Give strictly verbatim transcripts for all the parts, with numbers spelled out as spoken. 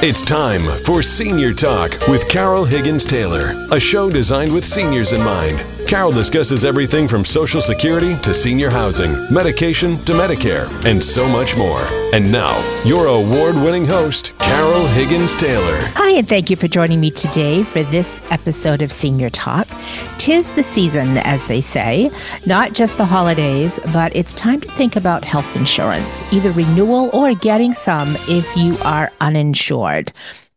It's time for Senior Talk with Carol Higgins Taylor, a show designed with seniors in mind. Carol discusses everything from Social Security to senior housing, medication to Medicare, and so much more. And now, your award-winning host, Carol Higgins Taylor. Hi, and thank you for joining me today for this episode of Senior Talk. 'Tis the season, as they say, not just the holidays, but it's time to think about health insurance, either renewal or getting some if you are uninsured.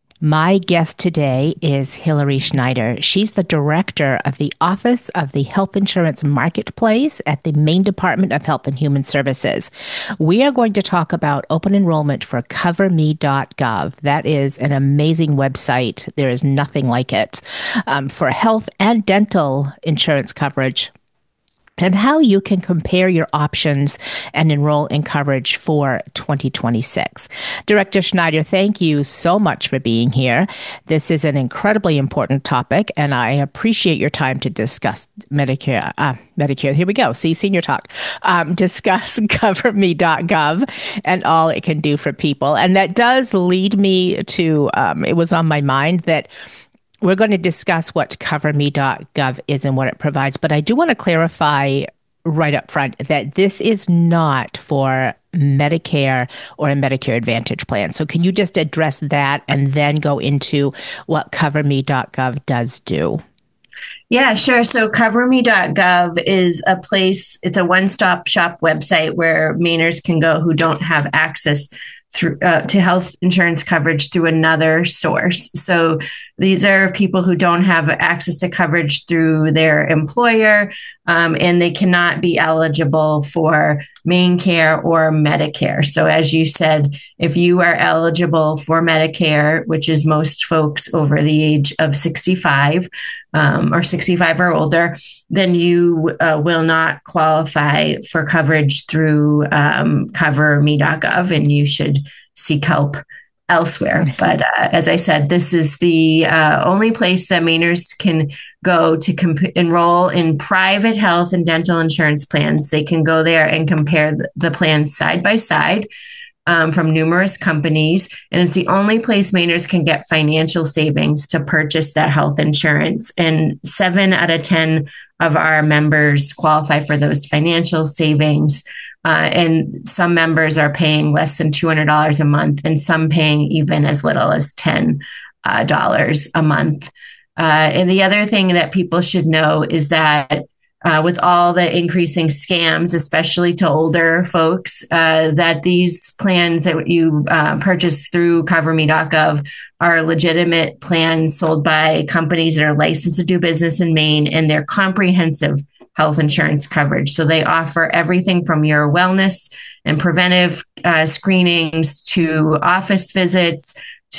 My guest today is Hillary Schneider. She's the director of the Office of the Health Insurance Marketplace at the Maine Department of Health and Human Services. We are going to talk about open enrollment for cover me dot gov. That is an amazing website. There is nothing like it um, for health and dental insurance coverage, and how you can compare your options and enroll in coverage for twenty twenty-six. Director Schneider, thank you so much for being here. This is an incredibly important topic, and I appreciate your time to discuss Medicare. Uh, Medicare, here we go. See, Senior Talk. Um, discuss cover me dot gov and all it can do for people. And that does lead me to, um, it was on my mind that we're going to discuss what cover me dot gov is and what it provides, but I do want to clarify right up front that this is not for Medicare or a Medicare Advantage plan. So can you just address that and then go into what cover me dot gov does do? Yeah, sure. So cover me dot gov is a place, it's a one-stop shop website where Mainers can go who don't have access through uh, to health insurance coverage through another source. So these are people who don't have access to coverage through their employer, um, and they cannot be eligible for MaineCare or Medicare. So as you said, if you are eligible for Medicare, which is most folks over the age of sixty-five um, or sixty-five or older, then you uh, will not qualify for coverage through um, cover me dot gov, and you should seek help elsewhere. But uh, as I said, this is the uh, only place that Mainers can go to comp- enroll in private health and dental insurance plans. They can go there and compare the, the plans side by side um, from numerous companies. And it's the only place Mainers can get financial savings to purchase that health insurance. And seven out of ten of our members qualify for those financial savings. Uh, and some members are paying less than two hundred dollars a month, and some paying even as little as ten dollars uh, a month. Uh, and the other thing that people should know is that uh, with all the increasing scams, especially to older folks, uh, that these plans that you uh, purchase through cover me dot gov are legitimate plans sold by companies that are licensed to do business in Maine, and they're comprehensive health insurance coverage. So they offer everything from your wellness and preventive uh, screenings to office visits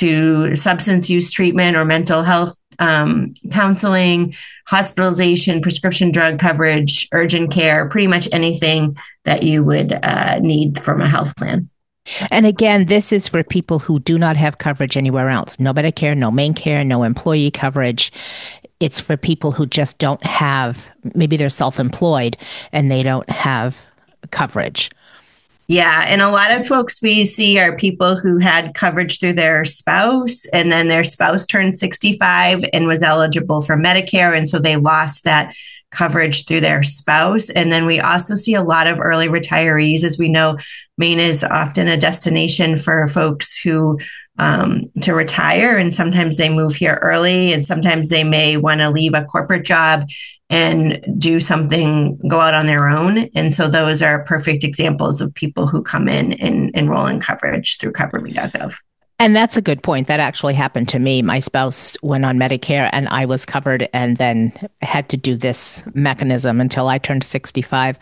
to substance use treatment or mental health um, counseling, hospitalization, prescription drug coverage, urgent care, pretty much anything that you would uh, need from a health plan. And again, this is for people who do not have coverage anywhere else. No Medicare, no MaineCare, no employee coverage. It's for people who just don't have, maybe they're self-employed and they don't have coverage. Yeah. And a lot of folks we see are people who had coverage through their spouse, and then their spouse turned sixty-five and was eligible for Medicare. And so they lost that coverage through their spouse. And then we also see a lot of early retirees. As we know, Maine is often a destination for folks who um, to retire, and sometimes they move here early, and sometimes they may want to leave a corporate job and do something, go out on their own. And so those are perfect examples of people who come in and enroll in coverage through cover me dot gov. And that's a good point. That actually happened to me. My spouse went on Medicare and I was covered, and then had to do this mechanism until I turned sixty-five.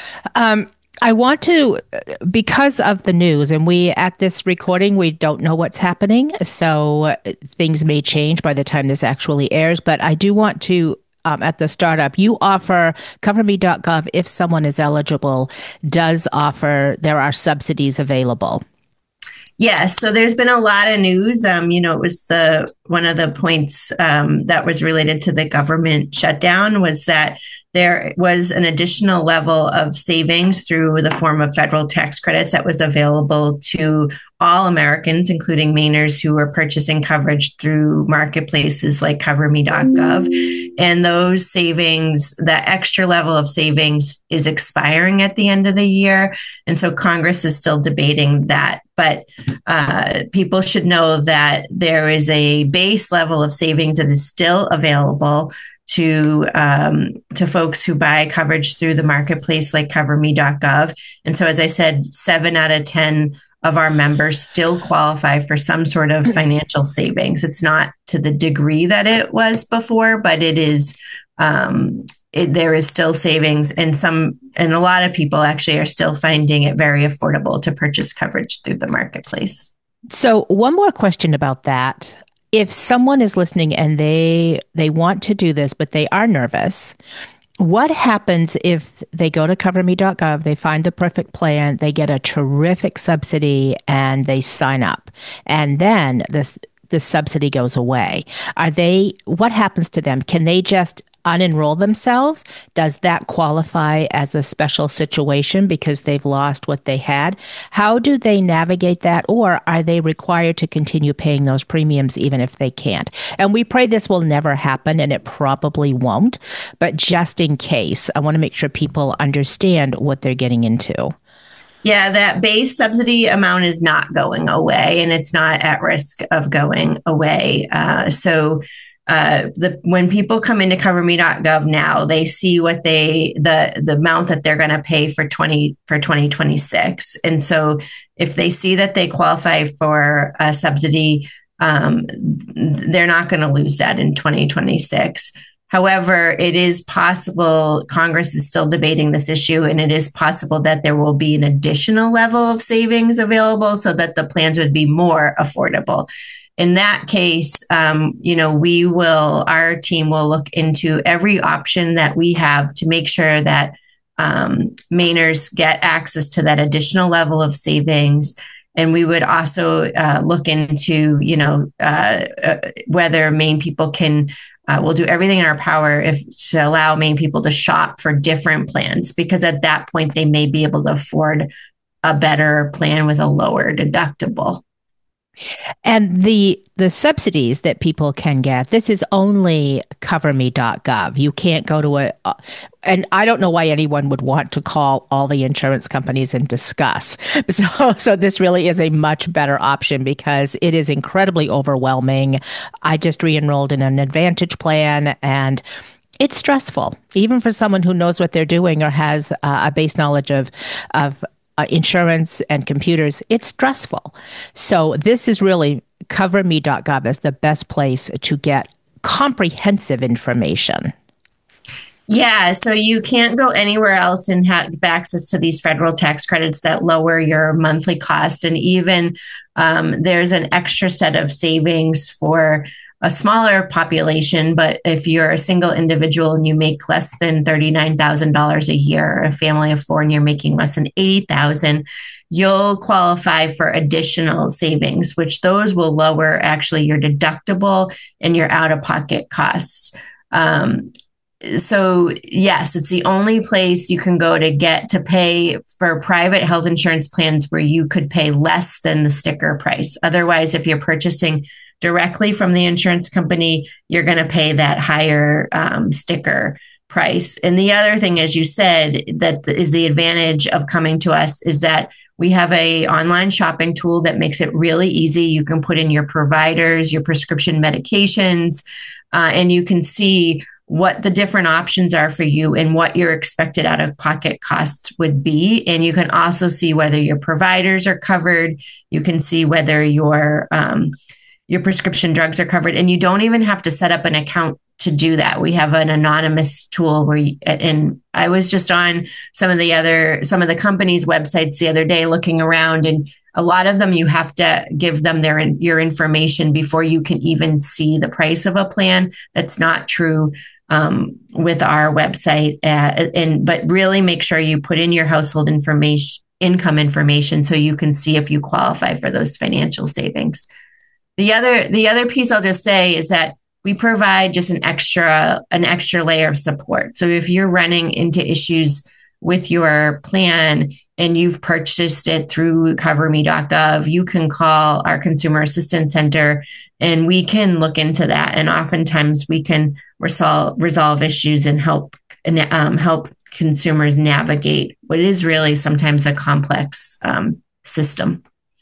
Um, I want to, because of the news, and we, at this recording, we don't know what's happening. So things may change by the time this actually airs. But I do want to, um, at the startup, you offer cover me dot gov, if someone is eligible, does offer, there are subsidies available. Yes. So there's been a lot of news. Um, you know, it was the one of the points um, that was related to the government shutdown was that there was an additional level of savings through the form of federal tax credits that was available to all Americans, including Mainers who are purchasing coverage through marketplaces like cover me dot gov. And those savings, that extra level of savings is expiring at the end of the year. And so Congress is still debating that. But uh, people should know that there is a base level of savings that is still available to um, to folks who buy coverage through the marketplace like cover me dot gov. And so, as I said, seven out of ten of our members still qualify for some sort of financial savings. It's not to the degree that it was before, but it is, um, it, there is still savings, and some, and a lot of people actually are still finding it very affordable to purchase coverage through the marketplace. So one more question about that. If someone is listening and they they want to do this, but they are nervous, what happens if they go to cover me dot gov, they find the perfect plan, they get a terrific subsidy, and they sign up, and then the the subsidy goes away? Are they, what happens to them? Can they just unenroll themselves? Does that qualify as a special situation because they've lost what they had? How do they navigate that? Or are they required to continue paying those premiums even if they can't? And we pray this will never happen, and it probably won't. But just in case, I want to make sure people understand what they're getting into. Yeah, that base subsidy amount is not going away, and it's not at risk of going away. Uh, so Uh, the when people come into cover me dot gov now, they see what they the the amount that they're going to pay for twenty for twenty twenty-six, and so if they see that they qualify for a subsidy, um, they're not going to lose that in twenty twenty-six. However, it is possible, Congress is still debating this issue, and it is possible that there will be an additional level of savings available so that the plans would be more affordable. In that case, um, you know, we will, our team will look into every option that we have to make sure that um, Mainers get access to that additional level of savings. And we would also uh, look into, you know, uh, uh, whether Maine people can, uh, we'll do everything in our power if to allow Maine people to shop for different plans, because at that point they may be able to afford a better plan with a lower deductible. And the the subsidies that people can get, this is only cover me dot gov. You can't go to a, uh, and I don't know why anyone would want to call all the insurance companies and discuss. So, so this really is a much better option because it is incredibly overwhelming. I just re-enrolled in an Advantage plan, and it's stressful, even for someone who knows what they're doing or has uh, a base knowledge of of Uh, insurance and computers. It's stressful. So this is really cover me dot gov as the best place to get comprehensive information. Yeah, so you can't go anywhere else and have access to these federal tax credits that lower your monthly cost. And even um, there's an extra set of savings for a smaller population, but if you're a single individual and you make less than thirty-nine thousand dollars a year, a family of four, and you're making less than eighty thousand dollars, you'll qualify for additional savings, which those will lower actually your deductible and your out-of-pocket costs. Um, so yes, it's the only place you can go to get to pay for private health insurance plans where you could pay less than the sticker price. Otherwise, if you're purchasing directly from the insurance company, you're going to pay that higher um, sticker price. And the other thing, as you said, that is the advantage of coming to us is that we have a online shopping tool that makes it really easy. You can put in your providers, your prescription medications, uh, and you can see what the different options are for you and what your expected out-of-pocket costs would be. And you can also see whether your providers are covered. You can see whether your um, your prescription drugs are covered, and you don't even have to set up an account to do that. We have an anonymous tool where, you, and I was just on some of the other, some of the companies' websites the other day looking around, and a lot of them, you have to give them their, your information before you can even see the price of a plan. That's not true um, with our website. Uh, and, but really make sure you put in your household information, income information, so you can see if you qualify for those financial savings. The other, the other piece I'll just say is that we provide just an extra, an extra layer of support. So if you're running into issues with your plan and you've purchased it through cover me dot gov, you can call our Consumer Assistance Center and we can look into that. And oftentimes we can resolve, resolve issues and help, um, help consumers navigate what is really sometimes a complex um, system.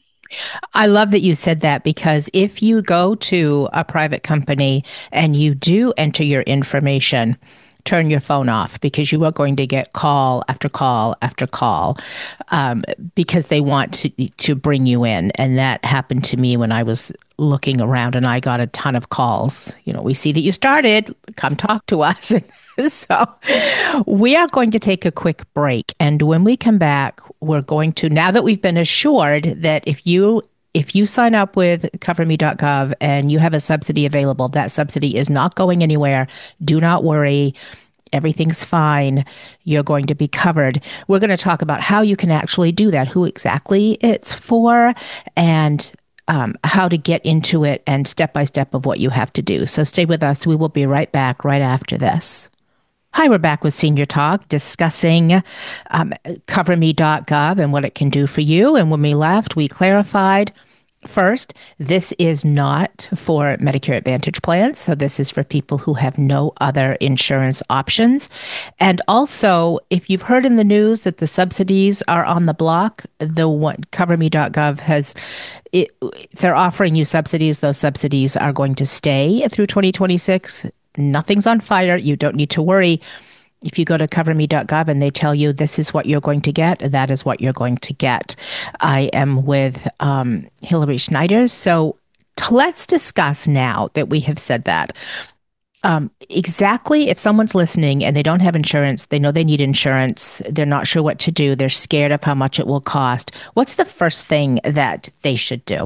I love that you said that, because if you go to a private company and you do enter your information, turn your phone off, because you are going to get call after call after call um, because they want to, to bring you in. And that happened to me when I was looking around and I got a ton of calls. You know, we see that you started, come talk to us. So we are going to take a quick break. And when we come back, we're going to, now that we've been assured that if you If you sign up with cover me dot gov and you have a subsidy available, that subsidy is not going anywhere. Do not worry. Everything's fine. You're going to be covered. We're going to talk about how you can actually do that, who exactly it's for, and um, how to get into it, and step by step of what you have to do. So stay with us. We will be right back right after this. Hi, we're back with Senior Talk, discussing um, cover me dot gov and what it can do for you. And when we left, we clarified, first, this is not for Medicare Advantage plans. So this is for people who have no other insurance options. And also, if you've heard in the news that the subsidies are on the block, the one, cover me dot gov has, it, if they're offering you subsidies, those subsidies are going to stay through twenty twenty-six. Nothing's on fire. You don't need to worry. If you go to cover me dot gov and they tell you this is what you're going to get, that is what you're going to get. I am with um, Hillary Schneider. So t- let's discuss, now that we have said that, um, exactly if someone's listening and they don't have insurance, they know they need insurance, they're not sure what to do, they're scared of how much it will cost. What's the first thing that they should do?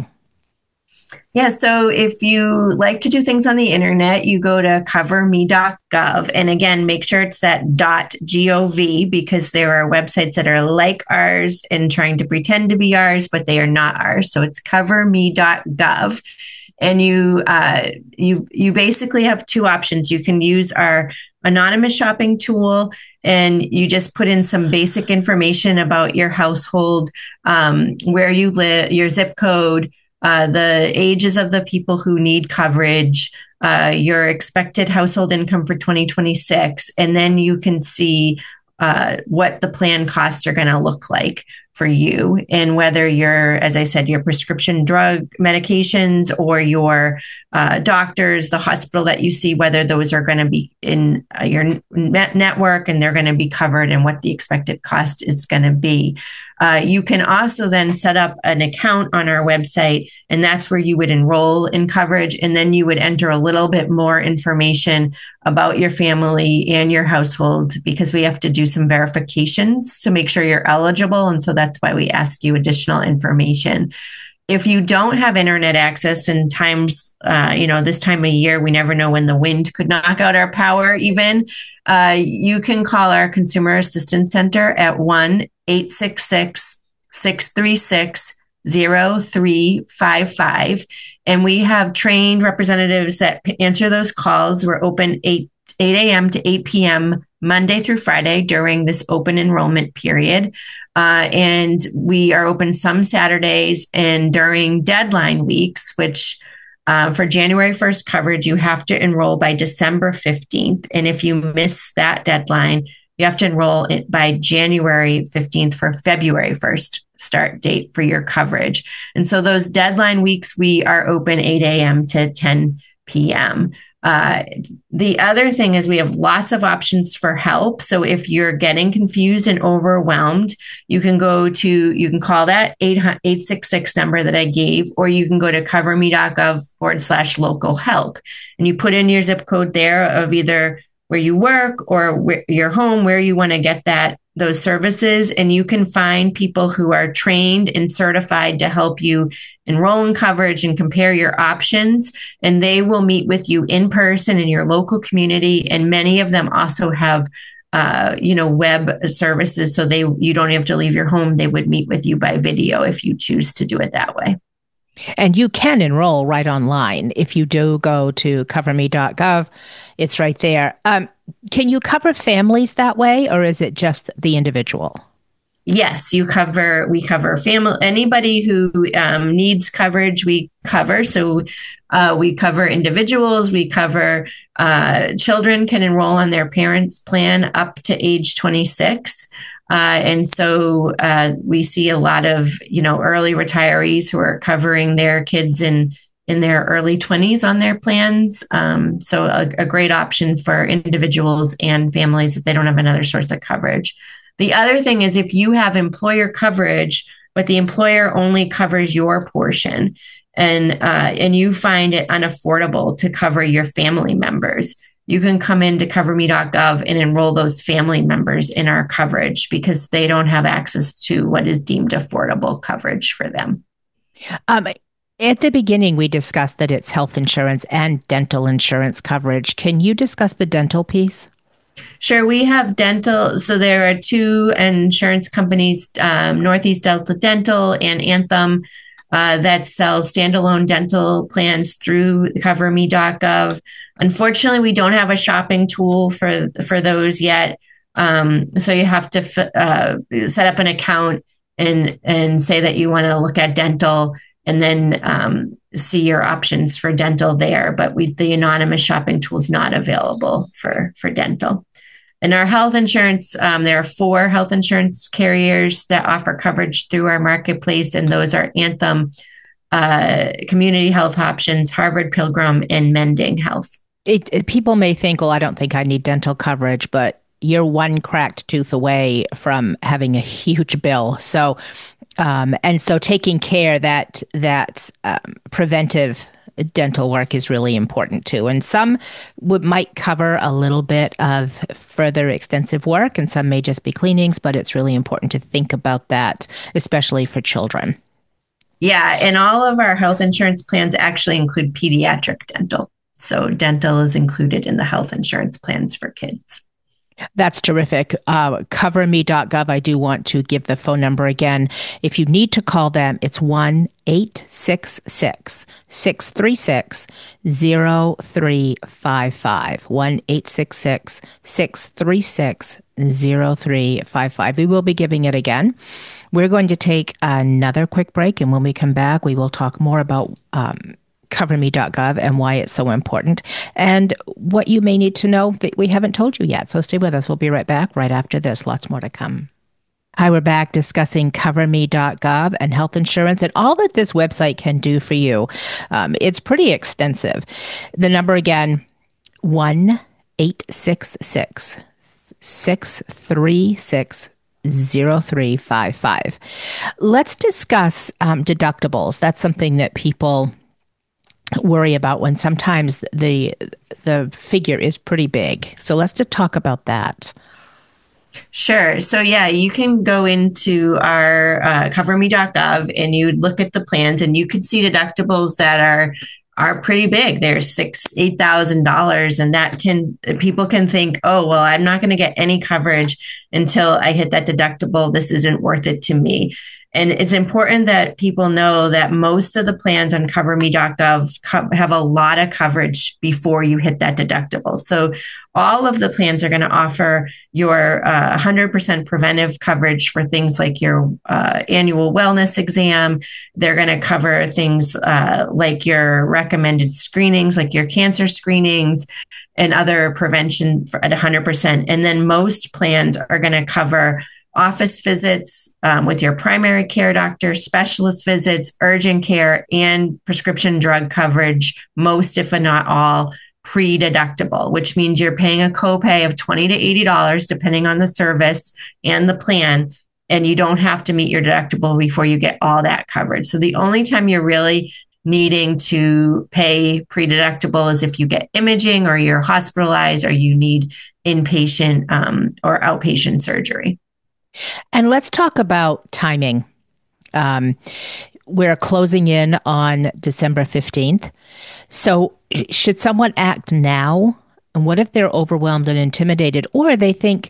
Yeah, so if you like to do things on the internet, you go to cover me dot gov. And again, make sure it's that .gov, because there are websites that are like ours and trying to pretend to be ours, but they are not ours. So it's cover me dot gov. And you uh, you you basically have two options. You can use our anonymous shopping tool, and you just put in some basic information about your household, um, where you live, your zip code, Uh, the ages of the people who need coverage, uh, your expected household income for twenty twenty-six, and then you can see uh, what the plan costs are going to look like for you, and whether your, as I said, your prescription drug medications or your uh, doctors, the hospital that you see, whether those are going to be in uh, your net network and they're going to be covered, and what the expected cost is going to be. Uh, you can also then set up an account on our website, and that's where you would enroll in coverage. And then you would enter a little bit more information about your family and your household, because we have to do some verifications to make sure you're eligible. And so that's why we ask you additional information. If you don't have internet access, and times, uh, you know, this time of year, we never know when the wind could knock out our power even, uh, you can call our Consumer Assistance Center at one eight six six, six three six, zero three five five. And we have trained representatives that answer those calls. We're open eight a.m. to eight p.m. Monday through Friday during this open enrollment period. Uh, and we are open some Saturdays, and during deadline weeks, which uh, for January first coverage, you have to enroll by December fifteenth. And if you miss that deadline, you have to enroll it by January fifteenth for February first start date for your coverage. And so those deadline weeks, we are open eight a.m. to ten p.m. Uh, the other thing is we have lots of options for help. So if you're getting confused and overwhelmed, you can go to, you can call that eight six six number that I gave, or you can go to cover me dot gov forward slash local help. And you put in your zip code there of either where you work or where, your home, where you want to get that those services, and you can find people who are trained and certified to help you enroll in coverage and compare your options. And they will meet with you in person in your local community. And many of them also have, uh, you know, web services, so they you don't have to leave your home. They would meet with you by video if you choose to do it that way. And you can enroll right online. If you do go to cover me dot gov, it's right there. Um, can you cover families that way, or is it just the individual? Yes, you cover, we cover family, anybody who um, needs coverage, we cover. So uh, we cover individuals, we cover uh, children can enroll on their parents' plan up to age twenty-six. Uh, and so uh, we see a lot of, you know, early retirees who are covering their kids in in their early twenties on their plans. Um, so a, a great option for individuals and families if they don't have another source of coverage. The other thing is if you have employer coverage, but the employer only covers your portion and uh, and you find it unaffordable to cover your family members, you can come into cover me dot gov and enroll those family members in our coverage because they don't have access to what is deemed affordable coverage for them. Um, at the beginning, we discussed that it's health insurance and dental insurance coverage. Can you discuss the dental piece? Sure. We have dental. So there are two insurance companies, um, Northeast Delta Dental and Anthem, uh, that sell standalone dental plans through cover me dot gov. Unfortunately, we don't have a shopping tool for, for those yet. Um, so you have to uh, set up an account and, and say that you want to look at dental and then um, see your options for dental there. But we, the anonymous shopping tool is not available for, for dental. And our health insurance, um, there are four health insurance carriers that offer coverage through our marketplace, and those are Anthem, uh, Community Health Options, Harvard Pilgrim, and Mending Health. It, it, people may think, well, I don't think I need dental coverage, but you're one cracked tooth away from having a huge bill. So, um, and so taking care that that um, preventive dental work is really important too. And some would, might cover a little bit of further extensive work, and some may just be cleanings, but it's really important to think about that, especially for children. Yeah, and all of our health insurance plans actually include pediatric dental. So dental is included in the health insurance plans for kids. That's terrific. Uh, cover me dot gov. I do want to give the phone number again. If you need to call them, it's one eight six six, six three six, zero three five five. one eight six six, six three six, zero three five five. We will be giving it again. We're going to take another quick break, and when we come back, we will talk more about um, cover me dot gov and why it's so important and what you may need to know that we haven't told you yet. So stay with us. We'll be right back right after this. Lots more to come. Hi, we're back discussing cover me dot gov and health insurance and all that this website can do for you. Um, it's pretty extensive. The number again, one eight six six, six three six, zero three five five. Let's discuss um, deductibles. That's something that people worry about when sometimes the the figure is pretty big. So let's just talk about that. Sure. So yeah, you can go into our uh, cover me dot gov and you look at the plans, and you can see deductibles that are are pretty big. They're six, eight thousand dollars, and that can people can think, oh well, I'm not going to get any coverage until I hit that deductible. This isn't worth it to me. And it's important that people know that most of the plans on cover me dot gov co- have a lot of coverage before you hit that deductible. So all of the plans are going to offer your uh, one hundred percent preventive coverage for things like your uh, annual wellness exam. They're going to cover things uh, like your recommended screenings, like your cancer screenings and other prevention for, at one hundred percent. And then most plans are going to cover office visits um, with your primary care doctor, specialist visits, urgent care, and prescription drug coverage, most, if not all, pre-deductible, which means you're paying a copay of twenty to eighty dollars, depending on the service and the plan, and you don't have to meet your deductible before you get all that coverage. So the only time you're really needing to pay pre-deductible is if you get imaging or you're hospitalized or you need inpatient um, or outpatient surgery. And let's talk about timing. Um, we're closing in on December fifteenth. So should someone act now? And what if they're overwhelmed and intimidated, or they think,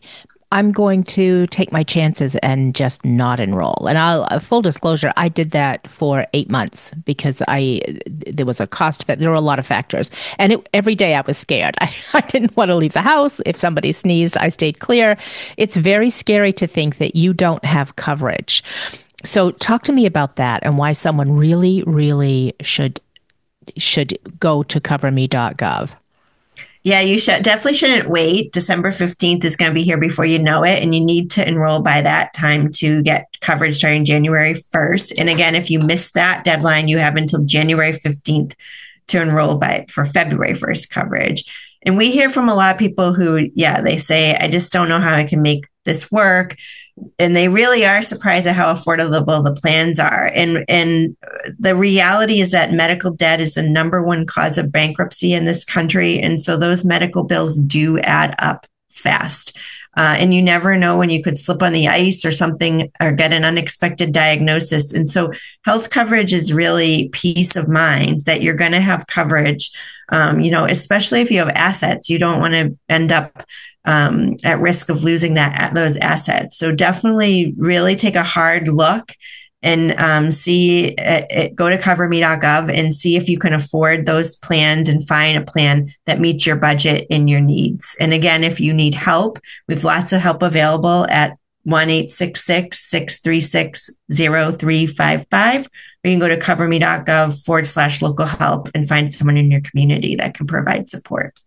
I'm going to take my chances and just not enroll. And I'll uh, full disclosure, I did that for eight months because I there was a cost, but there were a lot of factors. And it, every day I was scared. I, I didn't want to leave the house. If somebody sneezed, I stayed clear. It's very scary to think that you don't have coverage. So talk to me about that and why someone really, really should should go to cover me dot gov. Yeah, you should definitely shouldn't wait. December fifteenth is going to be here before you know it. And you need to enroll by that time to get coverage starting January first. And again, if you miss that deadline, you have until January fifteenth to enroll by for February first coverage. And we hear from a lot of people who, yeah, they say, I just don't know how I can make this work. And they really are surprised at how affordable the plans are. And, and the reality is that medical debt is the number one cause of bankruptcy in this country. And so those medical bills do add up fast. Uh, and you never know when you could slip on the ice or something or get an unexpected diagnosis. And so health coverage is really peace of mind that you're going to have coverage, um, you know, especially if you have assets. You don't want to end up Um, at risk of losing that those assets. So definitely really take a hard look and um, see, it, go to cover me dot gov and see if you can afford those plans and find a plan that meets your budget and your needs. And again, if you need help, we have lots of help available at one eight six six, six three six, zero three five five, or you can go to cover me dot gov forward slash local help and find someone in your community that can provide support.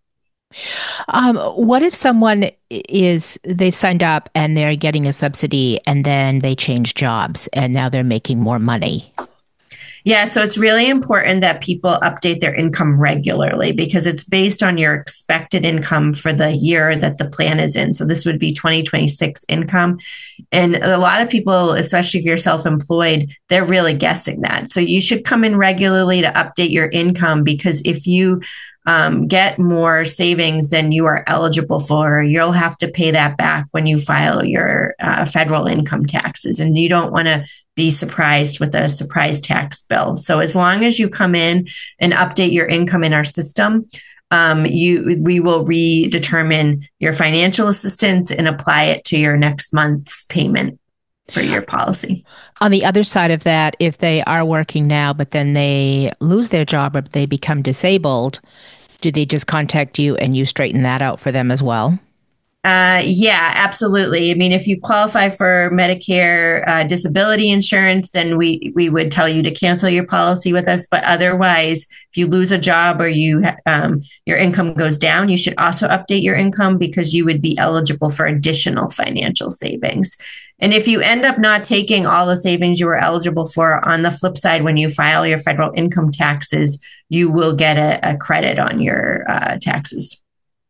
Um, what if someone is, they've signed up and they're getting a subsidy and then they change jobs and now they're making more money? Yeah, so it's really important that people update their income regularly because it's based on your expected income for the year that the plan is in. So this would be twenty twenty-six income. And a lot of people, especially if you're self-employed, they're really guessing that. So you should come in regularly to update your income because if you um, get more savings than you are eligible for, you'll have to pay that back when you file your uh, federal income taxes. And you don't want to be surprised with a surprise tax bill. So as long as you come in and update your income in our system, um, you we will redetermine your financial assistance and apply it to your next month's payment for your policy. On the other side of that, if they are working now, but then they lose their job or they become disabled, do they just contact you and you straighten that out for them as well? Uh, yeah, absolutely. I mean, if you qualify for Medicare uh, disability insurance, then we, we would tell you to cancel your policy with us. But otherwise, if you lose a job or you um, your income goes down, you should also update your income because you would be eligible for additional financial savings. And if you end up not taking all the savings you were eligible for, on the flip side, when you file your federal income taxes, you will get a, a credit on your uh, taxes.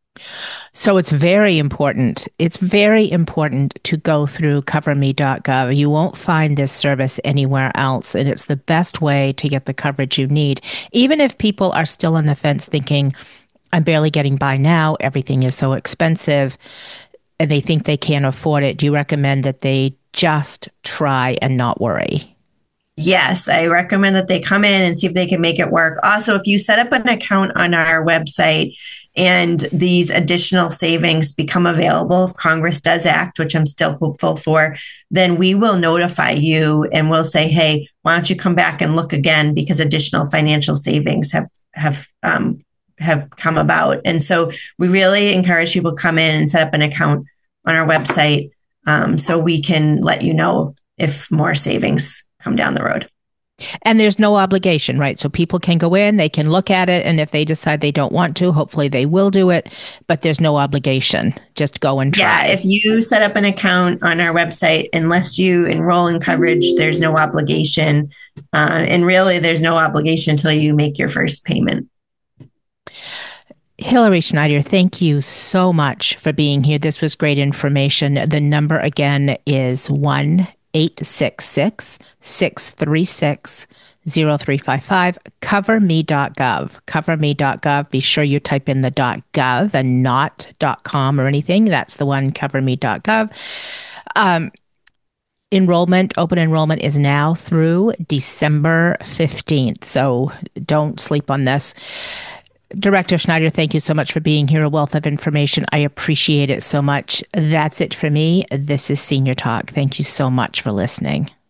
So it's very important. It's very important to go through cover me dot gov. You won't find this service anywhere else, and it's the best way to get the coverage you need. Even if people are still on the fence thinking, I'm barely getting by now, everything is so expensive, and they think they can't afford it, do you recommend that they just try and not worry? Yes, I recommend that they come in and see if they can make it work. Also, if you set up an account on our website and these additional savings become available, if Congress does act, which I'm still hopeful for, then we will notify you and we'll say, hey, why don't you come back and look again because additional financial savings have have um, have come about. And so we really encourage people to come in and set up an account on our website um, so we can let you know if more savings come down the road. And there's no obligation, right? So people can go in, they can look at it, and if they decide they don't want to, hopefully they will do it, but there's no obligation. Just go and try. Yeah, if you set up an account on our website, unless you enroll in coverage, there's no obligation. Uh, and really, there's no obligation until you make your first payment. Hillary Schneider, thank you so much for being here. This was great information. The number again is one eight six six, six three six, zero three five five, cover me dot gov, cover me dot gov. Be sure you type in the .gov and not .com or anything. That's the one, cover me dot gov. Um, enrollment, open enrollment is now through December fifteenth. So don't sleep on this. Director Schneider, thank you so much for being here. A wealth of information. I appreciate it so much. That's it for me. This is Senior Talk. Thank you so much for listening.